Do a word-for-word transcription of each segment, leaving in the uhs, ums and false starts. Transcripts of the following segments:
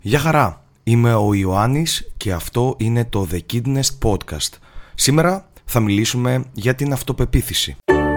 Γεια χαρά, είμαι ο Ιωάννης και αυτό είναι το The Kidnest Podcast. Σήμερα θα μιλήσουμε για την αυτοπεποίθηση.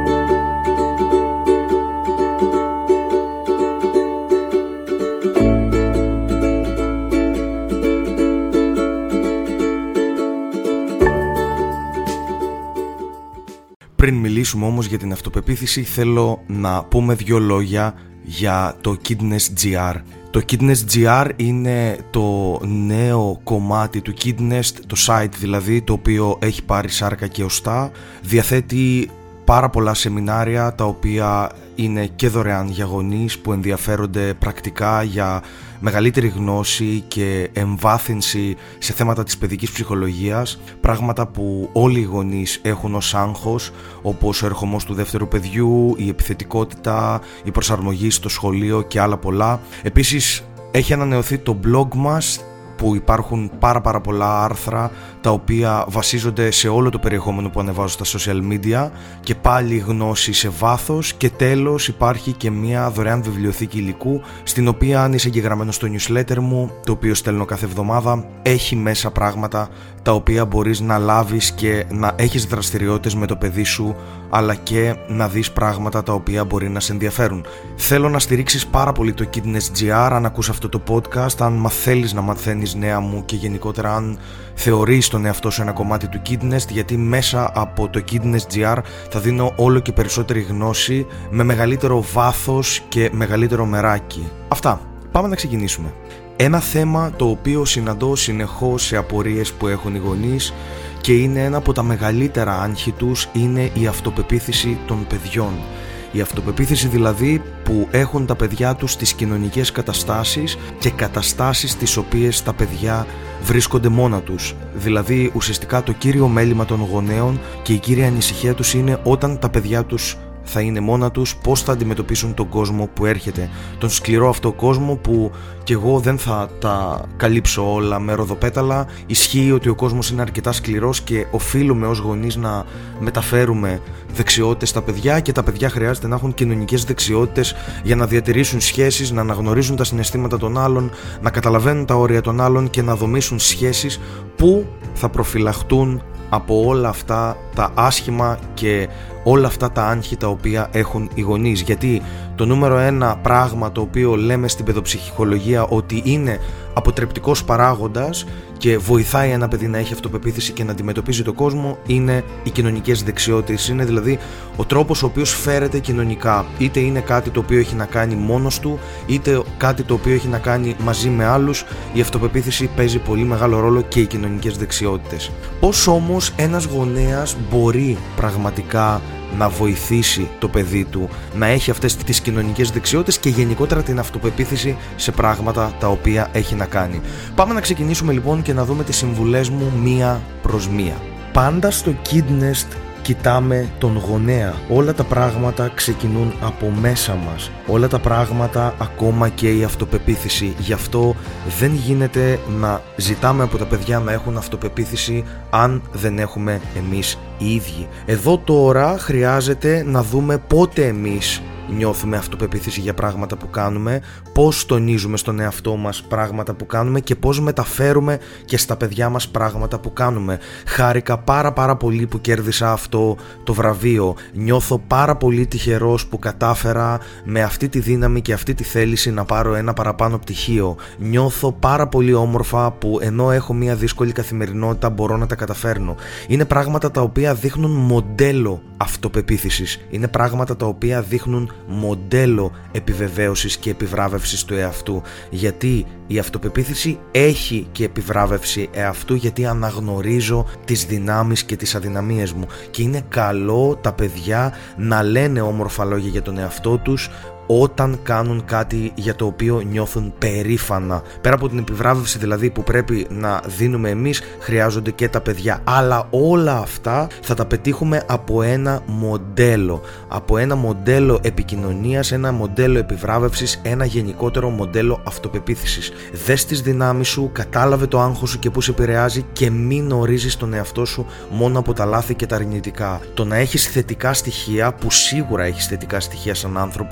Πριν μιλήσουμε όμως για την αυτοπεποίθηση, θέλω να πούμε δύο λόγια για το Kidnest τζι αρ. Το Kidnest τζι αρ είναι το νέο κομμάτι του Kidnest, το site δηλαδή, το οποίο έχει πάρει σάρκα και οστά. Διαθέτει πάρα πολλά σεμινάρια τα οποία είναι και δωρεάν για γονείς που ενδιαφέρονται πρακτικά για μεγαλύτερη γνώση και εμβάθυνση σε θέματα της παιδικής ψυχολογίας, πράγματα που όλοι οι γονείς έχουν ως άγχος, όπως ο ερχομός του δεύτερου παιδιού, η επιθετικότητα, η προσαρμογή στο σχολείο και άλλα πολλά. Επίσης έχει ανανεωθεί το blog μας, που υπάρχουν πάρα πάρα πολλά άρθρα τα οποία βασίζονται σε όλο το περιεχόμενο που ανεβάζω στα social media και πάλι γνώση σε βάθος, και τέλος υπάρχει και μια δωρεάν βιβλιοθήκη υλικού στην οποία, αν είσαι εγγεγραμμένος στο newsletter μου, το οποίο στέλνω κάθε εβδομάδα, έχει μέσα πράγματα τα οποία μπορείς να λάβεις και να έχεις δραστηριότητες με το παιδί σου, αλλά και να δεις πράγματα τα οποία μπορεί να σε ενδιαφέρουν. Θέλω να στηρίξεις πάρα πολύ το Kidnest τζι αρ αν ακούς αυτό το podcast, αν θέλεις να μαθαίνεις νέα μου και γενικότερα αν θεωρείς τον εαυτό σου ένα κομμάτι του Kidnest, γιατί μέσα από το Kidnest τζι αρ θα δίνω όλο και περισσότερη γνώση με μεγαλύτερο βάθος και μεγαλύτερο μεράκι. Αυτά, πάμε να ξεκινήσουμε. Ένα θέμα το οποίο συναντώ συνεχώς σε απορίες που έχουν οι γονείς και είναι ένα από τα μεγαλύτερα άγχη τους είναι η αυτοπεποίθηση των παιδιών. Η αυτοπεποίθηση δηλαδή που έχουν τα παιδιά τους στις κοινωνικές καταστάσεις και καταστάσεις τις οποίες τα παιδιά βρίσκονται μόνα τους. Δηλαδή ουσιαστικά το κύριο μέλημα των γονέων και η κύρια ανησυχία τους είναι όταν τα παιδιά τους θα είναι μόνα τους, πώς θα αντιμετωπίσουν τον κόσμο που έρχεται. Τον σκληρό αυτό κόσμο που κι εγώ δεν θα τα καλύψω όλα με ροδοπέταλα. Ισχύει ότι ο κόσμος είναι αρκετά σκληρός και οφείλουμε ως γονείς να μεταφέρουμε δεξιότητες στα παιδιά, και τα παιδιά χρειάζεται να έχουν κοινωνικές δεξιότητες για να διατηρήσουν σχέσεις, να αναγνωρίζουν τα συναισθήματα των άλλων, να καταλαβαίνουν τα όρια των άλλων και να δομήσουν σχέσεις που θα προφυλαχτούν από όλα αυτά τα άσχημα και όλα αυτά τα άγχη τα οποία έχουν οι γονείς. Γιατί το νούμερο ένα πράγμα το οποίο λέμε στην παιδοψυχολογία ότι είναι αποτρεπτικός παράγοντας και βοηθάει ένα παιδί να έχει αυτοπεποίθηση και να αντιμετωπίζει τον κόσμο είναι οι κοινωνικές δεξιότητες. Είναι δηλαδή ο τρόπος ο οποίος φέρεται κοινωνικά. Είτε είναι κάτι το οποίο έχει να κάνει μόνος του, είτε κάτι το οποίο έχει να κάνει μαζί με άλλους. Η αυτοπεποίθηση παίζει πολύ μεγάλο ρόλο και οι κοινωνικές δεξιότητες. Πώς όμως ένας γονέας μπορεί πραγματικά να βοηθήσει το παιδί του να έχει αυτές τις κοινωνικές δεξιότητες και γενικότερα την αυτοπεποίθηση σε πράγματα τα οποία έχει να κάνει? Πάμε να ξεκινήσουμε λοιπόν και να δούμε τις συμβουλές μου μία προς μία. Πάντα στο Kidnest κοιτάμε τον γονέα. Όλα τα πράγματα ξεκινούν από μέσα μας. Όλα τα πράγματα, ακόμα και η αυτοπεποίθηση. Γι' αυτό δεν γίνεται να ζητάμε από τα παιδιά να έχουν αυτοπεποίθηση αν δεν έχουμε εμείς οι ίδιοι. Εδώ τώρα χρειάζεται να δούμε πότε εμείς νιώθουμε αυτοπεποίθηση για πράγματα που κάνουμε, πώς τονίζουμε στον εαυτό μας πράγματα που κάνουμε και πώς μεταφέρουμε και στα παιδιά μας πράγματα που κάνουμε. Χάρηκα πάρα πάρα πολύ που κέρδισα αυτό το βραβείο. Νιώθω πάρα πολύ τυχερός που κατάφερα με αυτή τη δύναμη και αυτή τη θέληση να πάρω ένα παραπάνω πτυχίο. Νιώθω πάρα πολύ όμορφα που ενώ έχω μια δύσκολη καθημερινότητα μπορώ να τα καταφέρνω. Είναι πράγματα τα οποία δείχνουν μοντέλο αυτοπεποίθησης. Είναι πράγματα τα οποία δείχνουν μοντέλο επιβεβαίωσης και επιβράβευσης του εαυτού. Γιατί η αυτοπεποίθηση έχει και επιβράβευση εαυτού, γιατί αναγνωρίζω τις δυνάμεις και τις αδυναμίες μου, και είναι καλό τα παιδιά να λένε όμορφα λόγια για τον εαυτό τους όταν κάνουν κάτι για το οποίο νιώθουν περήφανα. Πέρα από την επιβράβευση δηλαδή που πρέπει να δίνουμε εμείς, χρειάζονται και τα παιδιά. Αλλά όλα αυτά θα τα πετύχουμε από ένα μοντέλο. Από ένα μοντέλο επικοινωνίας, ένα μοντέλο επιβράβευσης, ένα γενικότερο μοντέλο αυτοπεποίθησης. Δες τις δυνάμεις σου, κατάλαβε το άγχος σου και που σε επηρεάζει, και μην ορίζεις τον εαυτό σου μόνο από τα λάθη και τα αρνητικά. Το να έχεις θετικά στοιχεία, που σίγουρα έχεις θετικά στοιχεία σαν άνθρωπος,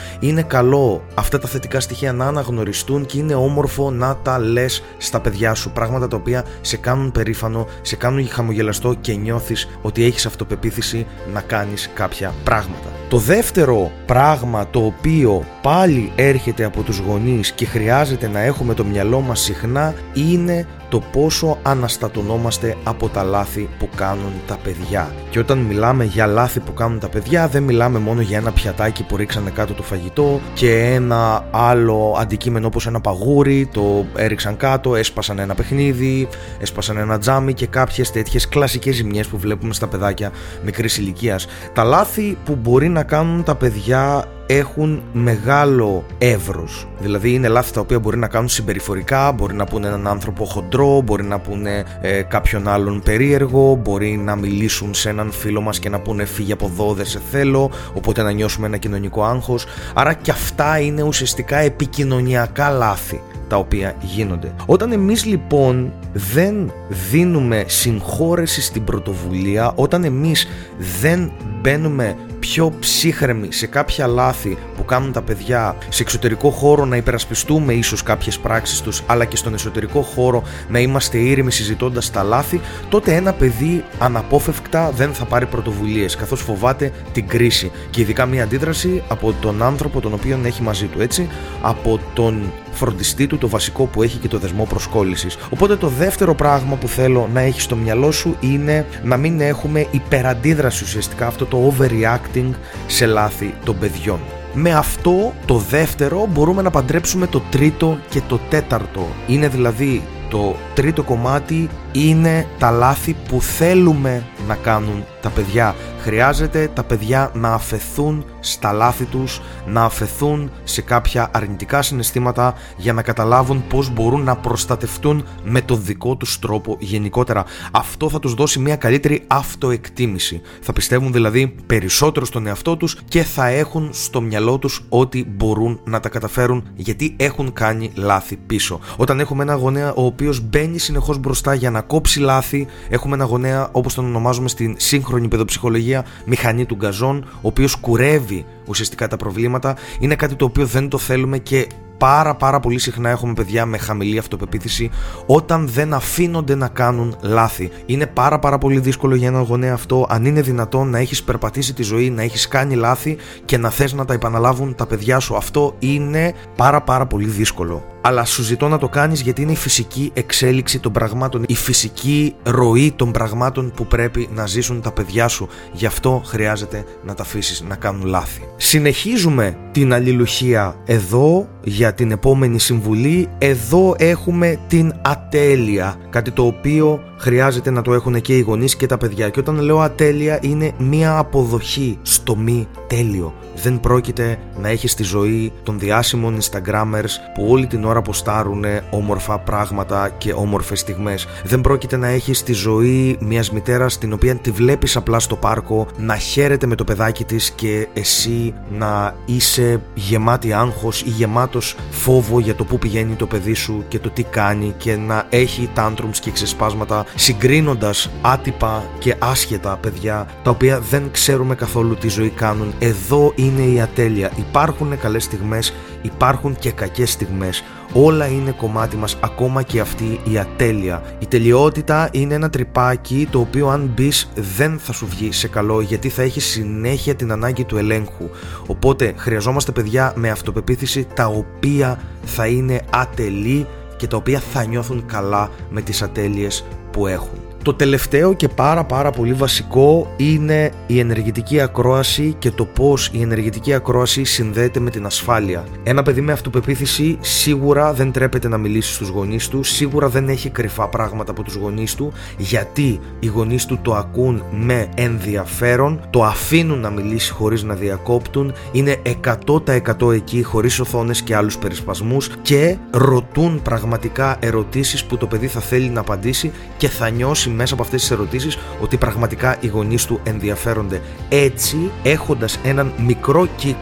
είναι καλό αυτά τα θετικά στοιχεία να αναγνωριστούν και είναι όμορφο να τα λες στα παιδιά σου. Πράγματα τα οποία σε κάνουν περήφανο, σε κάνουν χαμογελαστό και νιώθεις ότι έχεις αυτοπεποίθηση να κάνεις κάποια πράγματα. Το δεύτερο πράγμα το οποίο πάλι έρχεται από τους γονείς και χρειάζεται να έχουμε το μυαλό μας συχνά είναι το πόσο αναστατωνόμαστε από τα λάθη που κάνουν τα παιδιά. Και όταν μιλάμε για λάθη που κάνουν τα παιδιά, δεν μιλάμε μόνο για ένα πιατάκι που ρίξανε κάτω το φαγητό και ένα άλλο αντικείμενο όπως ένα παγούρι, το έριξαν κάτω, έσπασαν ένα παιχνίδι, έσπασαν ένα τζάμι και κάποιες τέτοιες κλασικές ζημιές που βλέπουμε στα παιδάκια μικρής ηλικίας. Τα λάθη που μπορεί να κάνουν τα παιδιά έχουν μεγάλο εύρος. Δηλαδή είναι λάθη τα οποία μπορεί να κάνουν συμπεριφορικά, μπορεί να πούνε έναν άνθρωπο χοντρό, μπορεί να πούνε ε, κάποιον άλλον περίεργο, μπορεί να μιλήσουν σε έναν φίλο μας και να πούνε φύγε από εδώ, δεν σε θέλω, οπότε να νιώσουμε ένα κοινωνικό άγχος. Άρα και αυτά είναι ουσιαστικά επικοινωνιακά λάθη τα οποία γίνονται. Όταν εμείς λοιπόν δεν δίνουμε συγχώρεση στην πρωτοβουλία, όταν εμείς δεν μπαίνουμε πιο ψύχρεμοι σε κάποια λάθη που κάνουν τα παιδιά, σε εξωτερικό χώρο να υπερασπιστούμε ίσως κάποιες πράξεις τους, αλλά και στον εσωτερικό χώρο να είμαστε ήρεμοι συζητώντας τα λάθη, τότε ένα παιδί αναπόφευκτα δεν θα πάρει πρωτοβουλίες, καθώς φοβάται την κρίση και ειδικά μια αντίδραση από τον άνθρωπο τον οποίον έχει μαζί του, έτσι, από τον φροντιστή του, το βασικό που έχει και το δεσμό προσκόλλησης. Οπότε το δεύτερο πράγμα που θέλω να έχεις στο μυαλό σου είναι να μην έχουμε υπεραντίδραση, ουσιαστικά αυτό το overreacting σε λάθη των παιδιών. Με αυτό το δεύτερο μπορούμε να παντρέψουμε το τρίτο και το τέταρτο. Είναι δηλαδή το τρίτο κομμάτι είναι τα λάθη που θέλουμε να κάνουν τα παιδιά. Χρειάζεται τα παιδιά να αφεθούν στα λάθη τους, να αφεθούν σε κάποια αρνητικά συναισθήματα για να καταλάβουν πώς μπορούν να προστατευτούν με το δικό τους τρόπο γενικότερα. Αυτό θα τους δώσει μια καλύτερη αυτοεκτίμηση. Θα πιστεύουν δηλαδή περισσότερο στον εαυτό τους και θα έχουν στο μυαλό τους ότι μπορούν να τα καταφέρουν γιατί έχουν κάνει λάθη πίσω. Όταν έχουμε ένα γονέα ο οποίος μπαίνει συνεχώς μπροστά για να κόψει λάθη, έχουμε ένα γονέα όπως τον ονομάζουμε στην σύγχρονη παιδοψυχολογία μηχανή του γκαζόν, ο οποίος κουρεύει ουσιαστικά τα προβλήματα, είναι κάτι το οποίο δεν το θέλουμε και πάρα πάρα πολύ συχνά έχουμε παιδιά με χαμηλή αυτοπεποίθηση όταν δεν αφήνονται να κάνουν λάθη. Είναι πάρα πάρα πολύ δύσκολο για έναν γονέα αυτό, αν είναι δυνατόν, να έχεις περπατήσει τη ζωή, να έχεις κάνει λάθη και να θες να τα επαναλάβουν τα παιδιά σου. Αυτό είναι πάρα πάρα πολύ δύσκολο. Αλλά σου ζητώ να το κάνεις γιατί είναι η φυσική εξέλιξη των πραγμάτων, η φυσική ροή των πραγμάτων που πρέπει να ζήσουν τα παιδιά σου. Γι' αυτό χρειάζεται να τα αφήσεις να κάνουν λάθη. Συνεχίζουμε την αλληλουχία εδώ για την επόμενη συμβουλή. Εδώ έχουμε την ατέλεια, κάτι το οποίο χρειάζεται να το έχουν και οι γονείς και τα παιδιά. Και όταν λέω ατέλεια είναι μία αποδοχή στο μη τέλειο. Δεν πρόκειται να έχεις τη ζωή των διάσημων Instagrammers που όλη την ώρα ποστάρουν όμορφα πράγματα και όμορφες στιγμές. Δεν πρόκειται να έχεις τη ζωή μιας μητέρας την οποία τη βλέπεις απλά στο πάρκο να χαίρεται με το παιδάκι της και εσύ να είσαι γεμάτη άγχος ή γεμάτος φόβο για το που πηγαίνει το παιδί σου και το τι κάνει και να έχει tantrums και ξεσπάσματα συγκρίνοντας άτυπα και άσχετα παιδιά τα οποία δεν ξέρουμε καθόλου τι ζωή κάνουν. Εδώ είναι η ατέλεια. Υπάρχουν καλές στιγμές, υπάρχουν και κακές στιγμές. Όλα είναι κομμάτι μας, ακόμα και αυτή η ατέλεια. Η τελειότητα είναι ένα τρυπάκι το οποίο αν μπεις δεν θα σου βγει σε καλό γιατί θα έχει συνέχεια την ανάγκη του ελέγχου. Οπότε χρειαζόμαστε παιδιά με αυτοπεποίθηση τα οποία θα είναι ατελή και τα οποία θα νιώθουν καλά με τις ατέλειες που έχουν. Το τελευταίο και πάρα πάρα πολύ βασικό είναι η ενεργητική ακρόαση και το πώς η ενεργητική ακρόαση συνδέεται με την ασφάλεια. Ένα παιδί με αυτοπεποίθηση σίγουρα δεν τρέπεται να μιλήσει στους γονείς του, σίγουρα δεν έχει κρυφά πράγματα από τους γονείς του, γιατί οι γονείς του το ακούν με ενδιαφέρον, το αφήνουν να μιλήσει χωρίς να διακόπτουν, είναι εκατό τοις εκατό εκεί χωρίς οθόνες και άλλους περισπασμούς και ρωτούν πραγματικά ερωτήσεις που το παιδί θα θέλει να απαντήσει και θα νιώσει μέσα από αυτές τις ερωτήσεις ότι πραγματικά οι γονείς του ενδιαφέρονται. Έτσι, έχοντας έναν μικρό κύκλο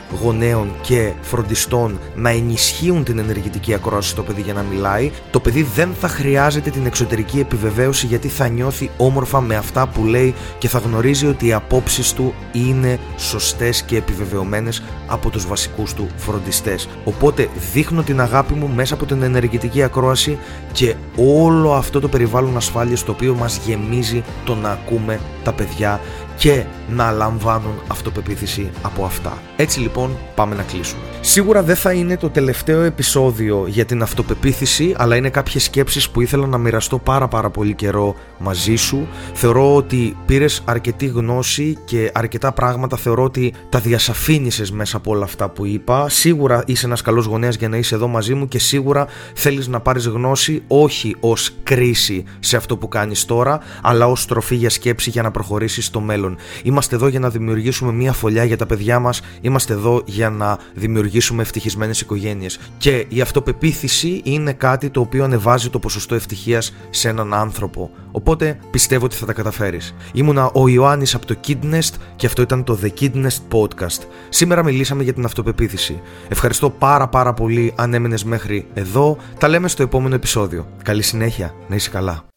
γονέων και φροντιστών να ενισχύουν την ενεργητική ακρόαση στο παιδί για να μιλάει, το παιδί δεν θα χρειάζεται την εξωτερική επιβεβαίωση, γιατί θα νιώθει όμορφα με αυτά που λέει και θα γνωρίζει ότι οι απόψεις του είναι σωστές και επιβεβαιωμένες από τους βασικούς του φροντιστές. Οπότε δείχνω την αγάπη μου μέσα από την ενεργητική ακρόαση και όλο αυτό το περιβάλλον ασφάλειας το οποίο μας γεμίζει το να ακούμε τα παιδιά και να λαμβάνουν αυτοπεποίθηση από αυτά. Έτσι λοιπόν πάμε να κλείσουμε. Σίγουρα δεν θα είναι το τελευταίο επεισόδιο για την αυτοπεποίθηση, αλλά είναι κάποιες σκέψεις που ήθελα να μοιραστώ πάρα πάρα πολύ καιρό μαζί σου. Θεωρώ ότι πήρες αρκετή γνώση και αρκετά πράγματα θεωρώ ότι τα διασαφήνισες μέσα από όλα αυτά που είπα. Σίγουρα είσαι ένας καλός γονέας για να είσαι εδώ μαζί μου και σίγουρα θέλεις να πάρεις γνώση όχι ως κρίση σε αυτό που κάνεις τώρα, αλλά ως τροφή για σκέψη για να προχωρήσεις στο μέλλον. Είμαστε εδώ για να δημιουργήσουμε μια φωλιά για τα παιδιά μας, είμαστε εδώ για να δημιουργήσουμε ευτυχισμένες οικογένειες. Και η αυτοπεποίθηση είναι κάτι το οποίο ανεβάζει το ποσοστό ευτυχίας σε έναν άνθρωπο. Οπότε πιστεύω ότι θα τα καταφέρεις. Ήμουνα ο Ιωάννης από το Kidnest και αυτό ήταν το The Kidnest Podcast. Σήμερα μιλήσαμε για την αυτοπεποίθηση. Ευχαριστώ πάρα πάρα πολύ αν έμενες μέχρι εδώ. Τα λέμε στο επόμενο επεισόδιο. Καλή συνέχεια, να είσαι καλά.